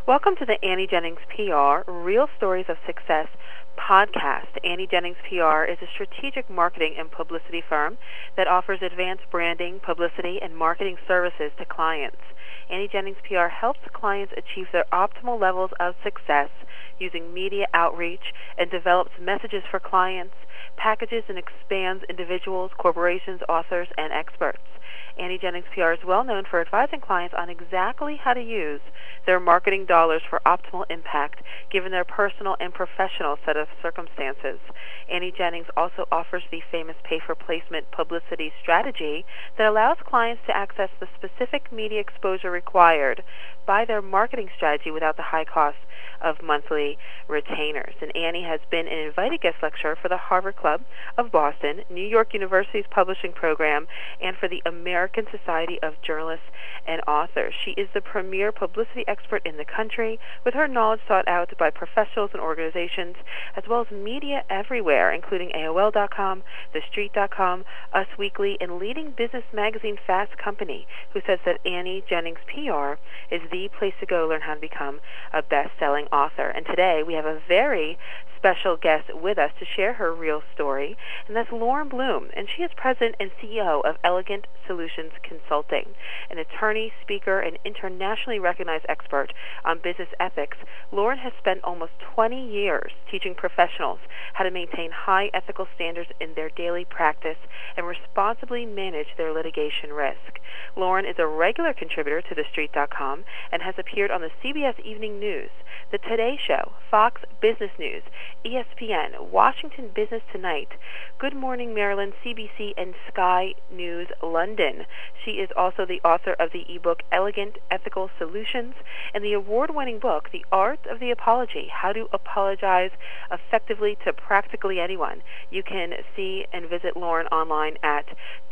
Welcome to the Annie Jennings PR Real Stories of Success podcast. Annie Jennings PR is a strategic marketing and publicity firm that offers advanced branding, publicity, and marketing services to clients. Annie Jennings PR helps clients achieve their optimal levels of success using media outreach and develops messages for clients, packages and expands individuals, corporations, authors, and experts. Annie Jennings PR is well known for advising clients on exactly how to use their marketing dollars for optimal impact given their personal and professional set of circumstances. Annie Jennings also offers the famous pay-for-placement publicity strategy that allows clients to access the specific media exposure required by their marketing strategy without the high cost of monthly retainers. And Annie has been an invited guest lecturer for the Harvard Club of Boston, New York University's publishing program, and for the American Society of Journalists and Authors. She is the premier publicity expert in the country, with her knowledge sought out by professionals and organizations, as well as media everywhere, including AOL.com, TheStreet.com, Us Weekly, and leading business magazine Fast Company, who says that Annie Jennings PR is the place to go learn how to become a best-selling author. And today we have a very special guest with us to share her real story, and that's Lauren Bloom, and she is president and CEO of Elegant Solutions Consulting. An attorney, speaker, and internationally recognized expert on business ethics, Lauren has spent almost 20 years teaching professionals how to maintain high ethical standards in their daily practice and responsibly manage their litigation risk. Lauren is a regular contributor to TheStreet.com and has appeared on the CBS Evening News, The Today Show, Fox Business News, ESPN, Washington Business Tonight, Good Morning Maryland, CBC, and Sky News London. She is also the author of the ebook Elegant Ethical Solutions and the award-winning book The Art of the Apology, How to Apologize Effectively to Practically Anyone. You can see and visit Lauren online at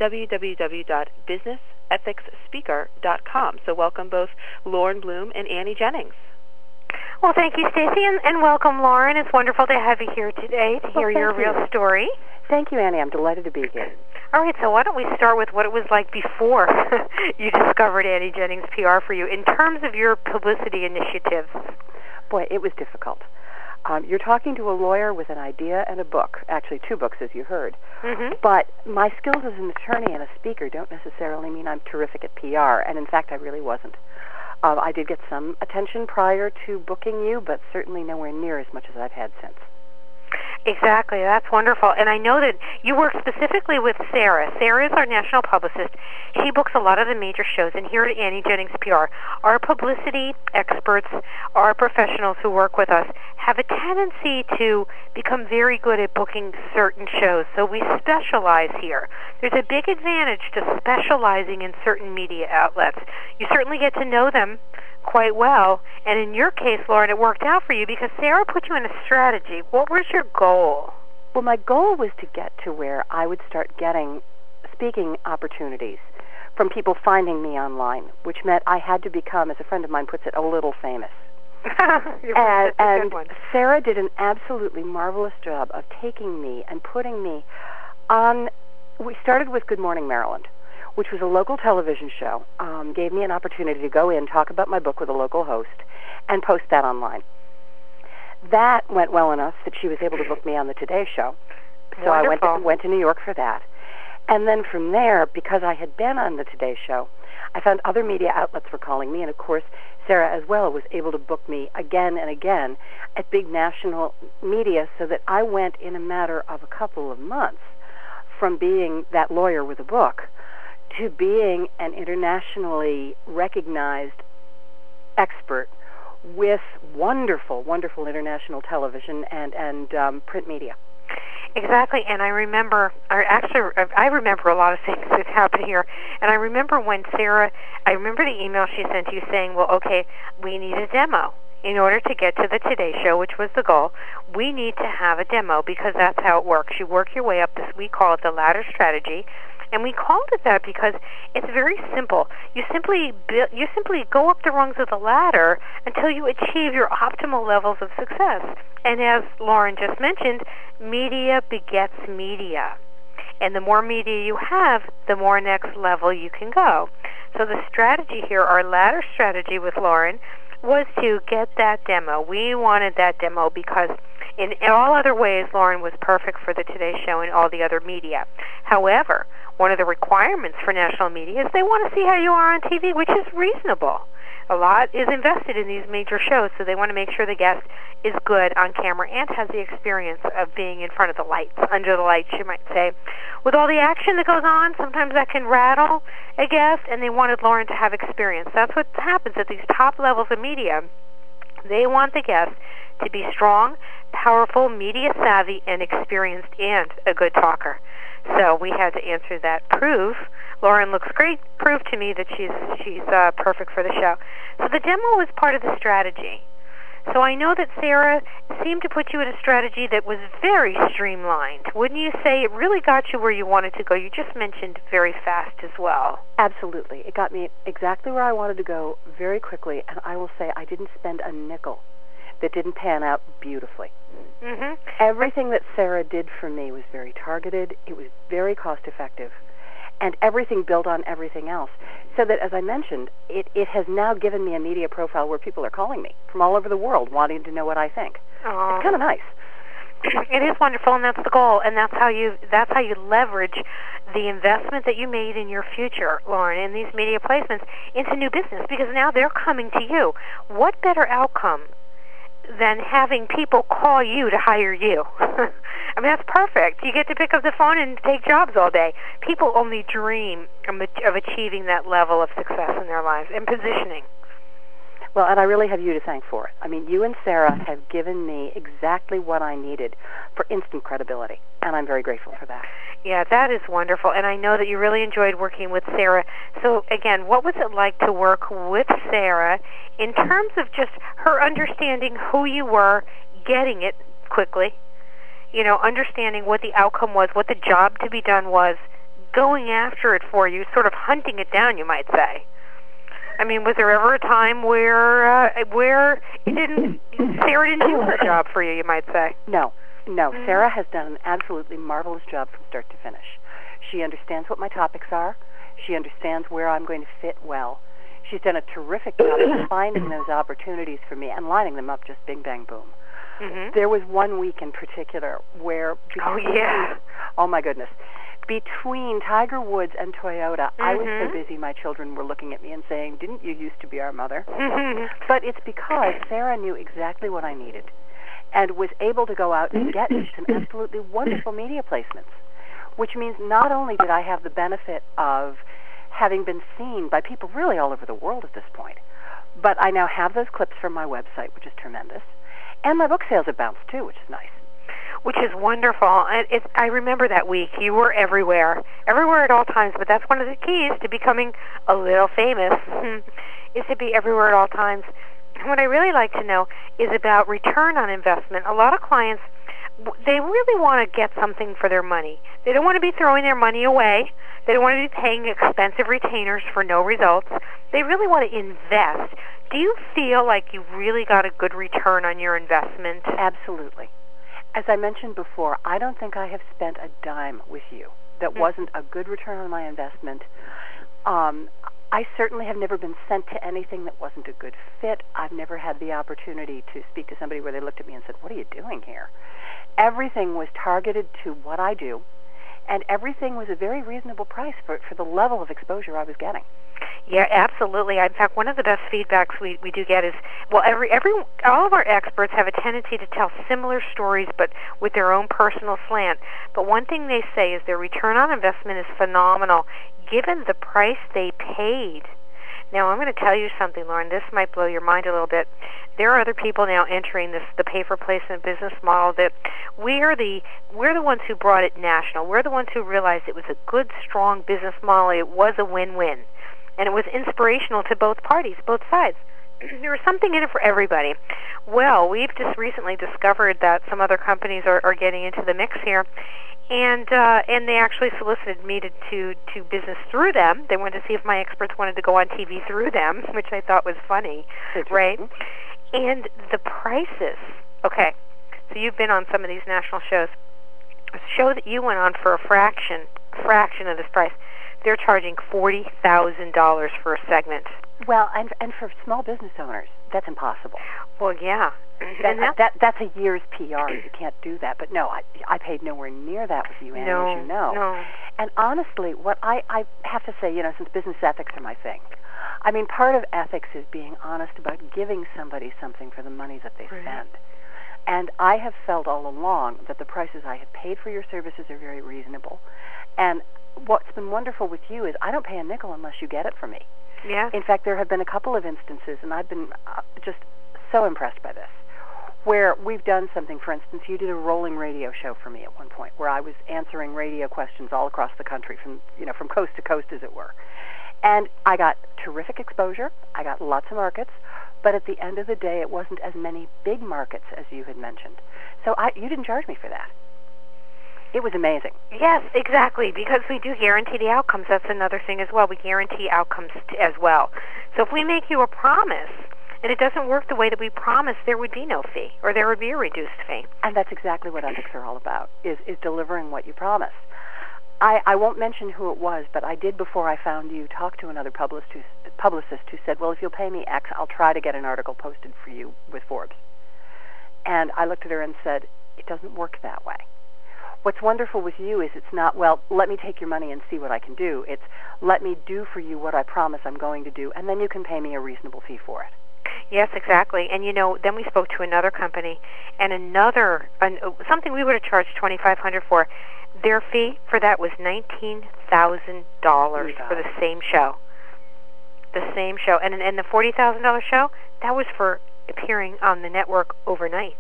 www.businessethicspeaker.com. So welcome both Lauren Bloom and Annie Jennings. Well, thank you, Stacey, and welcome, Lauren. It's wonderful to have you here today to hear your real story. Thank you, Annie. I'm delighted to be here. All right, so why don't we start with what it was like before you discovered Annie Jennings PR for you in terms of your publicity initiatives? Boy, it was difficult. You're talking to a lawyer with an idea and a book, actually 2 books, as you heard. Mm-hmm. But my skills as an attorney and a speaker don't necessarily mean I'm terrific at PR, and in fact, I really wasn't. I did get some attention prior to booking you, but certainly nowhere near as much as I've had since. Exactly. That's wonderful. And I know that you work specifically with Sarah. Sarah is our national publicist. She books a lot of the major shows. And here at Annie Jennings PR, our publicity experts, our professionals who work with us, have a tendency to become very good at booking certain shows. So we specialize here. There's a big advantage to specializing in certain media outlets. You certainly get to know them quite well, and in your case, Lauren, it worked out for you because Sarah put you in a strategy. What was your goal? Well, my goal was to get to where I would start getting speaking opportunities from people finding me online, which meant I had to become, as a friend of mine puts it, a little famous. And Sarah did an absolutely marvelous job of taking me and putting me on. We started with Good Morning Maryland, which was a local television show, gave me an opportunity to go in, talk about my book with a local host, and post that online. That went well enough that she was able to book me on the Today Show. So Wonderful. I went to New York for that. And then from there, because I had been on the Today Show, I found other media outlets were calling me, and of course, Sarah as well was able to book me again and again at big national media, so that I went in a matter of a couple of months from being that lawyer with a book to being an internationally recognized expert with wonderful, wonderful international television and print media. Exactly, and I remember a lot of things that happened here, and I remember the email she sent you saying, well, okay, we need a demo. In order to get to the Today Show, which was the goal, we need to have a demo because that's how it works. You work your way up this, we call it the ladder strategy, and we called it that because it's very simple. You simply go up the rungs of the ladder until you achieve your optimal levels of success. And as Lauren just mentioned, media begets media. And the more media you have, the more next level you can go. So the strategy here, our ladder strategy with Lauren, was to get that demo. We wanted that demo because in all other ways, Lauren was perfect for the Today Show and all the other media. However, one of the requirements for national media is they want to see how you are on TV, which is reasonable. A lot is invested in these major shows, so they want to make sure the guest is good on camera and has the experience of being in front of the lights, under the lights, you might say. With all the action that goes on, sometimes that can rattle a guest, and they wanted Lauren to have experience. That's what happens at these top levels of media. They want the guest to be strong, powerful, media savvy, and experienced, and a good talker. So we had to answer that. Lauren looks great. Prove to me that she's perfect for the show. So the demo was part of the strategy. So I know that Sarah seemed to put you in a strategy that was very streamlined. Wouldn't you say it really got you where you wanted to go? You just mentioned very fast as well. Absolutely. It got me exactly where I wanted to go very quickly, and I will say I didn't spend a nickel that didn't pan out beautifully. Mm-hmm. Everything that Sarah did for me was very targeted. It was very cost-effective. And everything built on everything else. So that, as I mentioned, it has now given me a media profile where people are calling me from all over the world wanting to know what I think. Aww. It's kind of nice. It is wonderful, and that's the goal, and that's how you leverage the investment that you made in your future, Lauren, in these media placements into new business, because now they're coming to you. What better outcome than having people call you to hire you? I mean, that's perfect. You get to pick up the phone and take jobs all day. People only dream of achieving that level of success in their lives and positioning. Well, and I really have you to thank for it. I mean, you and Sarah have given me exactly what I needed for instant credibility, and I'm very grateful for that. Yeah, that is wonderful, and I know that you really enjoyed working with Sarah. So, again, what was it like to work with Sarah in terms of just her understanding who you were, getting it quickly, understanding what the outcome was, what the job to be done was, going after it for you, sort of hunting it down, you might say? I mean, was there ever a time where Sarah didn't do her job for you, you might say? No. Mm-hmm. Sarah has done an absolutely marvelous job from start to finish. She understands what my topics are. She understands where I'm going to fit well. She's done a terrific job of finding those opportunities for me and lining them up just bing, bang, boom. Mm-hmm. There was one week in particular where... Oh, my goodness. Between Tiger Woods and Toyota, I was so busy my children were looking at me and saying, "Didn't you used to be our mother?" But it's because Sarah knew exactly what I needed and was able to go out and get me some absolutely wonderful media placements, which means not only did I have the benefit of having been seen by people really all over the world at this point, but I now have those clips from my website, which is tremendous, and my book sales have bounced too, which is nice. Which is wonderful. I remember that week. You were everywhere at all times, but that's one of the keys to becoming a little famous, is to be everywhere at all times. And what I really like to know is about return on investment. A lot of clients, they really want to get something for their money. They don't want to be throwing their money away. They don't want to be paying expensive retainers for no results. They really want to invest. Do you feel like you really got a good return on your investment? Absolutely. As I mentioned before, I don't think I have spent a dime with you that wasn't a good return on my investment. I certainly have never been sent to anything that wasn't a good fit. I've never had the opportunity to speak to somebody where they looked at me and said, "What are you doing here?" Everything was targeted to what I do, and everything was a very reasonable price for the level of exposure I was getting. Yeah, absolutely. In fact, one of the best feedbacks we do get is, well, all of our experts have a tendency to tell similar stories, but with their own personal slant. But one thing they say is their return on investment is phenomenal, given the price they paid. Now, I'm going to tell you something, Lauren. This might blow your mind a little bit. There are other people now entering the pay-for-placement business model that we're the ones who brought it national. We're the ones who realized it was a good, strong business model. It was a win-win. And it was inspirational to both parties, both sides. There was something in it for everybody. Well, we've just recently discovered that some other companies are getting into the mix here, and they actually solicited me to business through them. They wanted to see if my experts wanted to go on TV through them, which I thought was funny, right? And the prices. Okay, so you've been on some of these national shows. A show that you went on for a fraction of this price. They're charging $40,000 for a segment. Well, and for small business owners, that's impossible. Well, yeah. That's a year's PR. You can't do that. But no, I paid nowhere near that with you, Annie, as you know. No. And honestly, what I have to say, since business ethics are my thing, I mean, part of ethics is being honest about giving somebody something for the money that they spend. And I have felt all along that the prices I have paid for your services are very reasonable. And what's been wonderful with you is I don't pay a nickel unless you get it from me. Yeah. In fact, there have been a couple of instances, and I've been just so impressed by this, where we've done something. For instance, you did a rolling radio show for me at one point, where I was answering radio questions all across the country, from coast to coast, as it were. And I got terrific exposure. I got lots of markets. But at the end of the day, it wasn't as many big markets as you had mentioned. So you didn't charge me for that. It was amazing. Yes, exactly, because we do guarantee the outcomes. That's another thing as well. We guarantee outcomes as well. So if we make you a promise and it doesn't work the way that we promised, there would be no fee, or there would be a reduced fee. And that's exactly what ethics are all about, is delivering what you promise. I won't mention who it was, but I did, before I found you, talk to another publicist who said, well, if you'll pay me X, I'll try to get an article posted for you with Forbes. And I looked at her and said, it doesn't work that way. What's wonderful with you is it's not, well, let me take your money and see what I can do. It's, let me do for you what I promise I'm going to do, and then you can pay me a reasonable fee for it. Yes, exactly. And, then we spoke to another company, and something we would have charged $2,500 for. Their fee for that was $19,000 for the same show. The same show. And the $40,000 show, that was for appearing on the network overnight.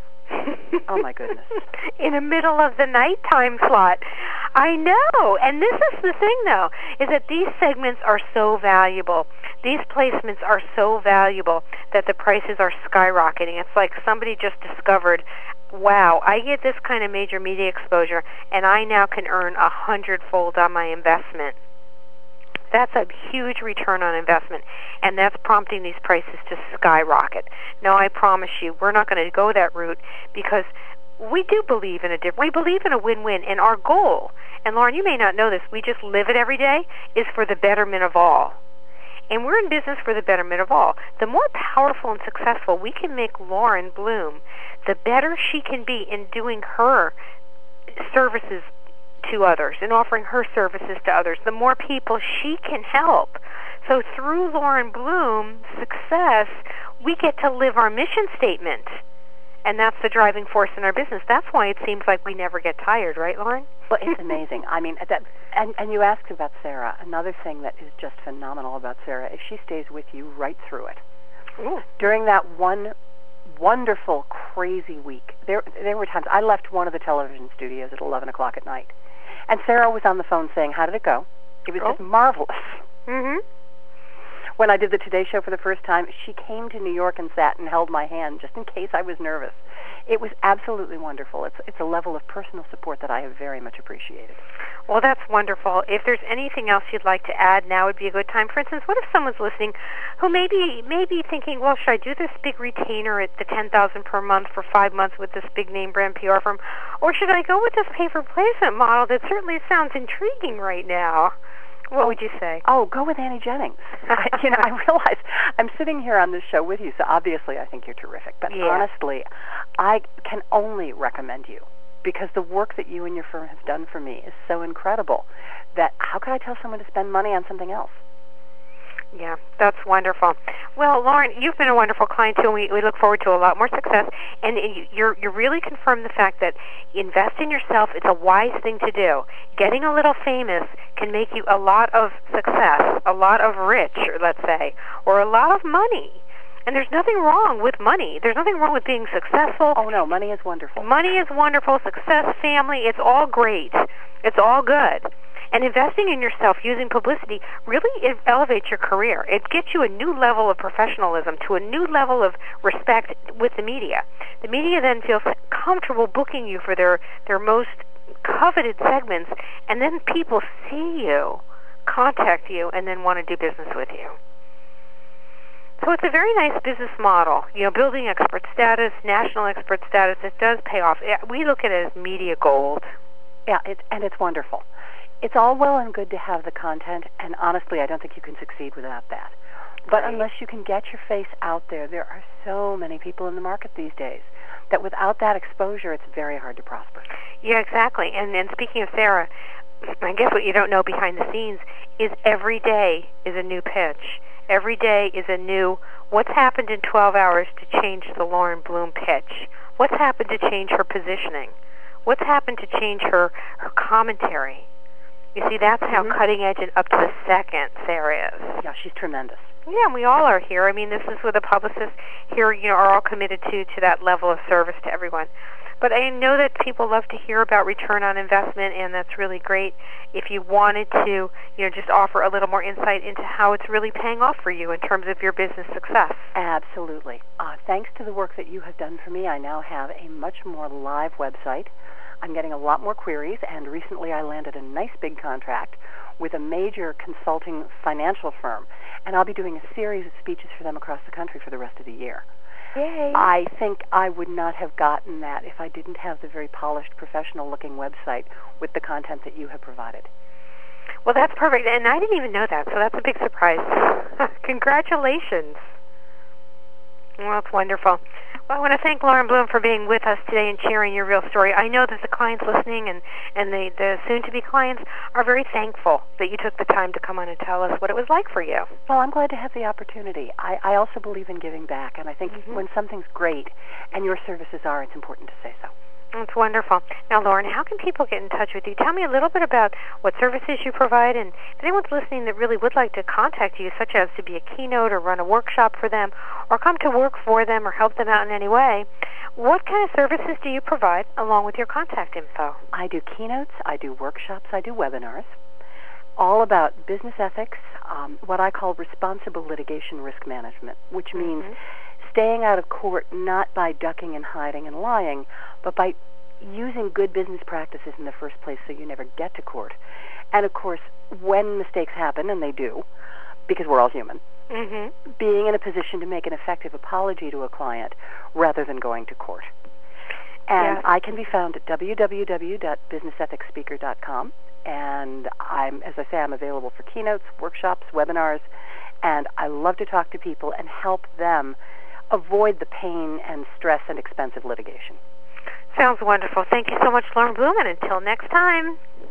Oh, my goodness. In the middle of the nighttime slot. I know. And this is the thing, though, is that these segments are so valuable. These placements are so valuable that the prices are skyrocketing. It's like somebody just discovered, wow, I get this kind of major media exposure, and I now can earn 100-fold on my investment. That's a huge return on investment, and that's prompting these prices to skyrocket. Now, I promise you, we're not going to go that route, because we do believe in we believe in a win-win, and our goal, and Lauren, you may not know this, we just live it every day, is for the betterment of all. And we're in business for the betterment of all. The more powerful and successful we can make Lauren Bloom, the better she can be in doing her services to others and offering her services to others, the more people she can help. So through Lauren Bloom's success, we get to live our mission statement. And that's the driving force in our business. That's why it seems like we never get tired, right, Lauren? Well, it's amazing. I mean, and you asked about Sarah. Another thing that is just phenomenal about Sarah is she stays with you right through it. Ooh. During that one wonderful, crazy week, there were times I left one of the television studios at 11 o'clock at night, and Sarah was on the phone saying, how did it go? It was just marvelous. Mm-hmm. When I did the Today Show for the first time, she came to New York and sat and held my hand just in case I was nervous. It was absolutely wonderful. It's a level of personal support that I have very much appreciated. Well, that's wonderful. If there's anything else you'd like to add, now would be a good time. For instance, what if someone's listening who may be thinking, well, should I do this big retainer at the $10,000 per month for 5 months with this big name brand PR firm, or should I go with this pay-for-placement model that certainly sounds intriguing right now? What would you say? Oh, go with Annie Jennings. I realize I'm sitting here on this show with you, so obviously I think you're terrific. But honestly, I can only recommend you, because the work that you and your firm have done for me is so incredible that how could I tell someone to spend money on something else? Yeah, that's wonderful. Well, Lauren, you've been a wonderful client too, and we look forward to a lot more success. And you're really confirmed the fact that invest in yourself. It's a wise thing to do. Getting a little famous can make you a lot of success, a lot of rich, let's say, or a lot of money. And there's nothing wrong with money. There's nothing wrong with being successful. Oh, no, money is wonderful. Money is wonderful. Success, family, it's all great. It's all good. And investing in yourself using publicity really elevates your career. It gets you a new level of professionalism, to a new level of respect with the media. The media then feels comfortable booking you for their most coveted segments, and then people see you, contact you, and then want to do business with you. So it's a very nice business model. Building expert status, national expert status, it does pay off. We look at it as media gold. Yeah, it's wonderful. It's all well and good to have the content, and honestly, I don't think you can succeed without that. But unless you can get your face out there, there are so many people in the market these days that without that exposure, it's very hard to prosper. Yeah, exactly. And speaking of Sarah, I guess what you don't know behind the scenes is every day is a new pitch. Every day is a new, what's happened in 12 hours to change the Lauren Bloom pitch? What's happened to change her positioning? What's happened to change her commentary? You see, that's how cutting edge and up to the second Sarah is. Yeah, she's tremendous. Yeah, and we all are here. I mean, this is where the publicists here, are all committed to that level of service to everyone. But I know that people love to hear about return on investment, and that's really great. If you wanted to, just offer a little more insight into how it's really paying off for you in terms of your business success. Absolutely. Thanks to the work that you have done for me, I now have a much more live website. I'm getting a lot more queries, and recently I landed a nice big contract with a major consulting financial firm, and I'll be doing a series of speeches for them across the country for the rest of the year. Yay. I think I would not have gotten that if I didn't have the very polished, professional-looking website with the content that you have provided. Well, that's perfect, and I didn't even know that, so that's a big surprise. Congratulations. Well, that's wonderful. Well, I want to thank Lauren Bloom for being with us today and sharing your real story. I know that the clients listening and the soon-to-be clients are very thankful that you took the time to come on and tell us what it was like for you. Well, I'm glad to have the opportunity. I also believe in giving back, and I think when something's great and your services are, it's important to say so. That's wonderful. Now, Lauren, how can people get in touch with you? Tell me a little bit about what services you provide, and if anyone's listening that really would like to contact you, such as to be a keynote or run a workshop for them, or come to work for them or help them out in any way, what kind of services do you provide along with your contact info? I do keynotes, I do workshops, I do webinars, all about business ethics, what I call responsible litigation risk management, which means staying out of court not by ducking and hiding and lying, but by using good business practices in the first place so you never get to court. And, of course, when mistakes happen, and they do, because we're all human, being in a position to make an effective apology to a client rather than going to court. And I can be found at www.businessethicspeaker.com. And as I say, I'm available for keynotes, workshops, webinars, and I love to talk to people and help them avoid the pain and stress and expensive litigation. Sounds wonderful. Thank you so much, Lauren Bloom, and until next time.